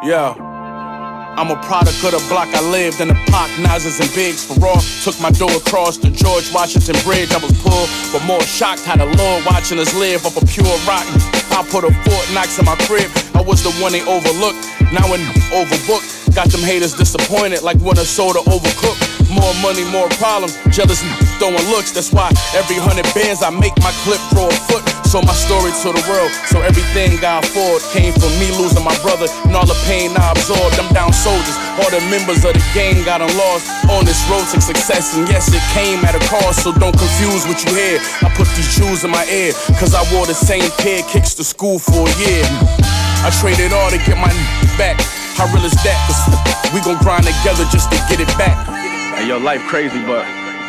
Yeah. I'm a product of the block I lived in, the Pac, Nazis and Biggs for raw. Took my door across the George Washington Bridge. I was poor, but more shocked how the Lord watching us live up a pure rock. I put a Fort Knox in my crib. I was the one they overlooked. Now when overbooked, got them haters disappointed like when a soda overcooked. More money, more problems, jealous throwing looks. That's why every 100 bands I make my clip grow a foot. So my story to the world, so everything I afford came from me losing my brother and all the pain I absorbed. Them down soldiers, all the members of the gang got lost on this road to success. And yes, it came at a cost, so don't confuse what you hear. I put these jewels in my ear, cause I wore the same pair kicks to school for a year. I traded all to get my back. How real is that? Cause we gon' grind together just to get it back. Hey, yo, life crazy, but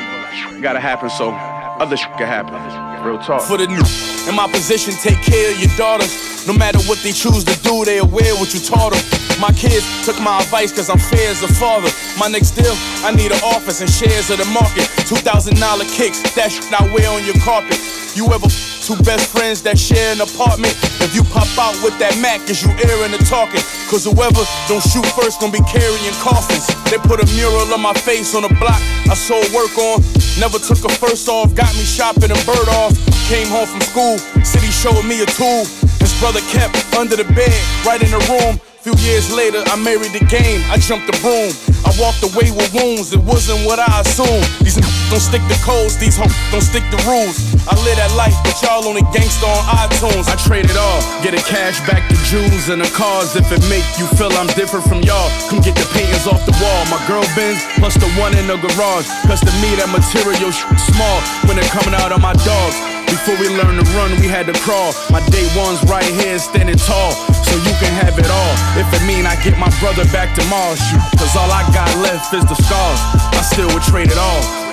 it gotta happen so other shit can happen. Real talk. For the new, in my position, take care of your daughters. No matter what they choose to do, they aware what you taught them. My kids took my advice cause I'm fair as a father. My next deal, I need an office and shares of the market. $2,000 kicks, that shit I wear on your carpet. You ever two best friends that share an apartment? If you pop out with that Mac, is you airing the talking? Cause whoever don't shoot first gon' be carrying coffins. They put a mural on my face on the block I sold work on. Never took a first off, got me shopping and bird off. Came home from school, city showed me a tool. His brother kept under the bed, right in the room. Few years later, I married the game, I jumped the broom. I walked away with wounds, it wasn't what I assumed. These don't stick to codes, these hoes don't stick to rules. I live that life, but y'all only gangsta on iTunes. I trade it all, get the cash back to Jews and the cars. If it make you feel I'm different from y'all, come get the paintings off the wall. My girl Benz, plus the one in the garage. Cause to me that material small when they're coming out on my dogs. Before we learned to run, we had to crawl. My day one's right here standing tall, so you can have it all. If it mean I get my brother back tomorrow, shoot. Cause all I got left is the scars, I still would trade it all.